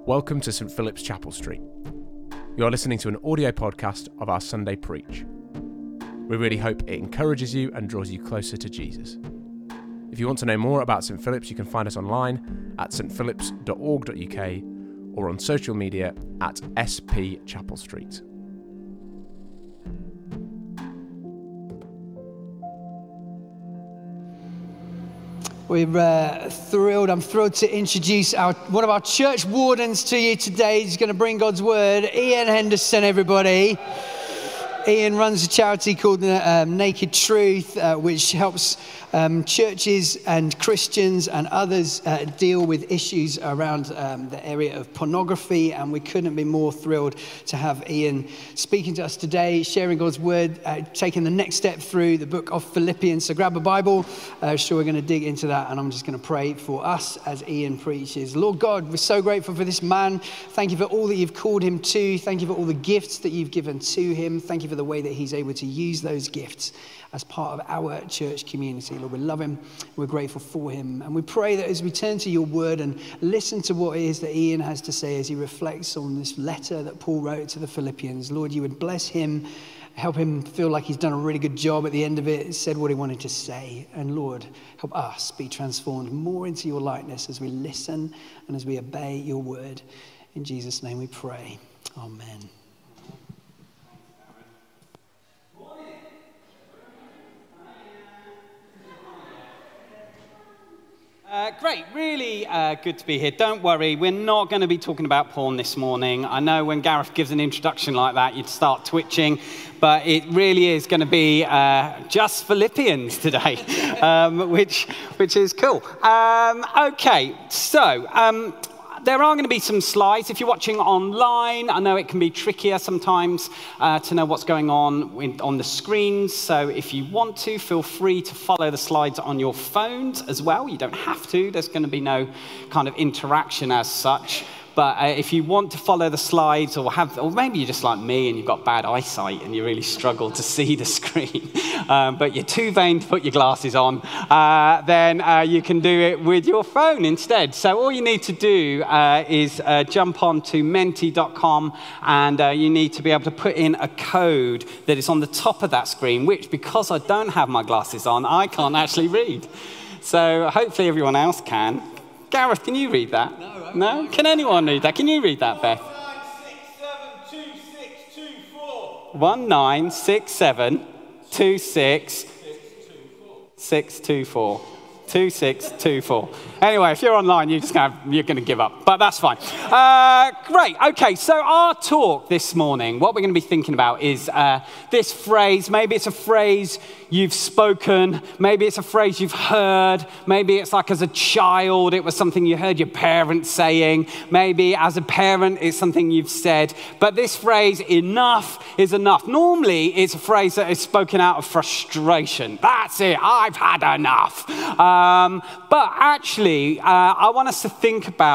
Welcome to St Philip's Chapel Street. You are listening to an audio podcast of our Sunday Preach. We really hope it encourages you and draws you closer to Jesus. If you want to know more about St Philip's, you can find us online at stphilips.org.uk or on social media at SP Chapel Street. I'm thrilled to introduce one of our church wardens to you today. He's going to bring God's word. Ian Henderson, everybody. Ian runs a charity called Naked Truth, which helps churches and Christians and others deal with issues around the area of pornography. And we couldn't be more thrilled to have Ian speaking to us today, sharing God's word, taking the next step through the book of Philippians. So grab a Bible. Sure, we're going to dig into that. And I'm just going to pray for us as Ian preaches. Lord God, we're so grateful for this man. Thank you for all that you've called him to. Thank you for all the gifts that you've given to him. Thank you for the way that he's able to use those gifts as part of our church community. Lord, we love him. We're grateful for him. And we pray that as we turn to your word and listen to what it is that Ian has to say as he reflects on this letter that Paul wrote to the Philippians, Lord, you would bless him, help him feel like he's done a really good job at the end of it, said what he wanted to say. And Lord, help us be transformed more into your likeness as we listen and as we obey your word. In Jesus' name we pray. Amen. Great, really good to be here. Don't worry, we're not going to be talking about porn this morning. I know when Gareth gives an introduction like that, you'd start twitching, but it really is going to be just Philippians today, which is cool. Okay, so there are going to be some slides. If you're watching online, I know it can be trickier sometimes to know what's going on the screens. So if you want to, feel free to follow the slides on your phones as well. You don't have to. There's going to be no kind of interaction as such. But if you want to follow the slides or maybe you're just like me and you've got bad eyesight and you really struggle to see the screen, but you're too vain to put your glasses on, then you can do it with your phone instead. So all you need to do is jump on to menti.com and you need to be able to put in a code that is on the top of that screen, which, because I don't have my glasses on, I can't actually read. So hopefully everyone else can. Gareth, can you read that? No? Can anyone read that? Can you read that, Beth? 1967 26 624. 2624. Anyway, if you're online, you're going to give up, but that's fine. Great. Okay, so our talk this morning, what we're going to be thinking about is this phrase. Maybe it's a phrase you've spoken. Maybe it's a phrase you've heard. Maybe it's like as a child, it was something you heard your parents saying. Maybe as a parent, it's something you've said. But this phrase, enough is enough. Normally, it's a phrase that is spoken out of frustration. That's it. I've had enough. But actually, I want us to think about